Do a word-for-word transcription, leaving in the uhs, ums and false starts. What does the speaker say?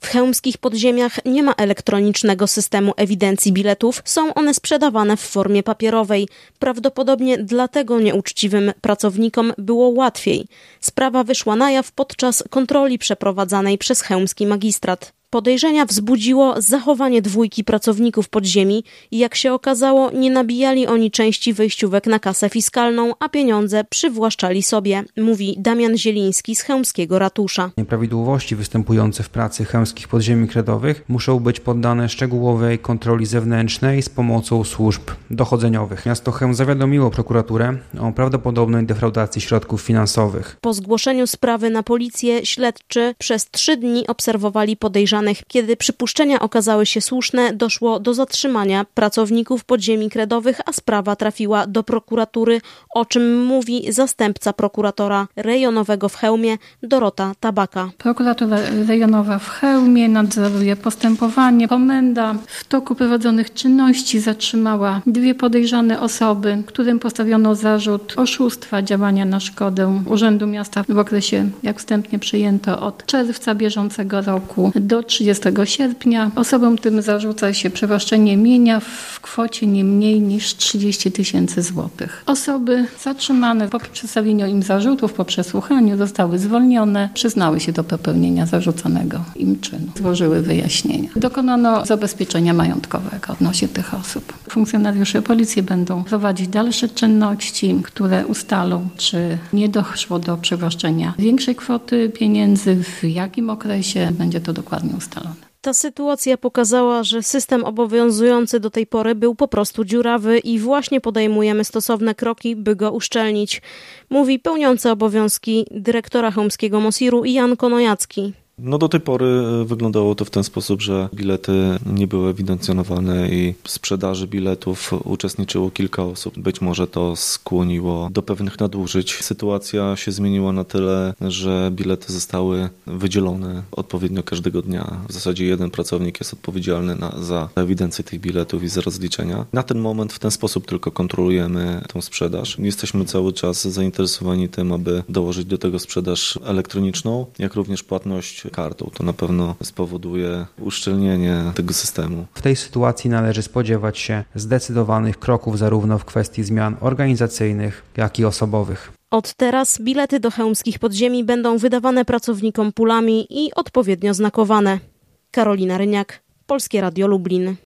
chełmskich podziemiach nie ma elektronicznego systemu ewidencji biletów, są one sprzedawane w formie papierowej. Prawdopodobnie dlatego nieuczciwym pracownikom było łatwiej. Sprawa wyszła na jaw podczas kontroli przeprowadzanej przez chełmski magistrat. Podejrzenia wzbudziło zachowanie dwójki pracowników podziemi i jak się okazało, nie nabijali oni części wyjściówek na kasę fiskalną, a pieniądze przywłaszczali sobie, mówi Damian Zieliński z chełmskiego ratusza. Nieprawidłowości występujące w pracy chełmskich podziemi kredowych muszą być poddane szczegółowej kontroli zewnętrznej z pomocą służb dochodzeniowych. Miasto Chełm zawiadomiło prokuraturę o prawdopodobnej defraudacji środków finansowych. Po zgłoszeniu sprawy na policję śledczy przez trzy dni obserwowali podejrzanych. Kiedy przypuszczenia okazały się słuszne, doszło do zatrzymania pracowników podziemi kredowych, a sprawa trafiła do prokuratury, o czym mówi zastępca prokuratora rejonowego w Chełmie Dorota Tabaka. Prokuratura rejonowa w Chełmie nadzoruje postępowanie. Komenda w toku prowadzonych czynności zatrzymała dwie podejrzane osoby, którym postawiono zarzut oszustwa, działania na szkodę Urzędu Miasta w okresie, jak wstępnie przyjęto, od czerwca bieżącego roku do trzydziestego sierpnia. Osobom tym zarzuca się przywłaszczenie mienia w kwocie nie mniej niż trzydzieści tysięcy złotych. Osoby zatrzymane po przedstawieniu im zarzutów, po przesłuchaniu zostały zwolnione, przyznały się do popełnienia zarzucanego im czynu, złożyły wyjaśnienia. Dokonano zabezpieczenia majątkowego odnośnie tych osób. Funkcjonariusze policji będą prowadzić dalsze czynności, które ustalą, czy nie doszło do przywłaszczenia większej kwoty pieniędzy, w jakim okresie będzie to dokładnie ustalone. Ta sytuacja pokazała, że system obowiązujący do tej pory był po prostu dziurawy i właśnie podejmujemy stosowne kroki, by go uszczelnić, mówi pełniący obowiązki dyrektora chełmskiego Mosiru Jan Konojacki. No do tej pory wyglądało to w ten sposób, że bilety nie były ewidencjonowane i w sprzedaży biletów uczestniczyło kilka osób. Być może to skłoniło do pewnych nadużyć. Sytuacja się zmieniła na tyle, że bilety zostały wydzielone odpowiednio każdego dnia. W zasadzie jeden pracownik jest odpowiedzialny na, za ewidencję tych biletów i za rozliczenia. Na ten moment w ten sposób tylko kontrolujemy tą sprzedaż. Jesteśmy cały czas zainteresowani tym, aby dołożyć do tego sprzedaż elektroniczną, jak również płatność kartą. To na pewno spowoduje uszczelnienie tego systemu. W tej sytuacji należy spodziewać się zdecydowanych kroków zarówno w kwestii zmian organizacyjnych, jak i osobowych. Od teraz bilety do chełmskich podziemi będą wydawane pracownikom pulami i odpowiednio znakowane. Karolina Ryniak, Polskie Radio Lublin.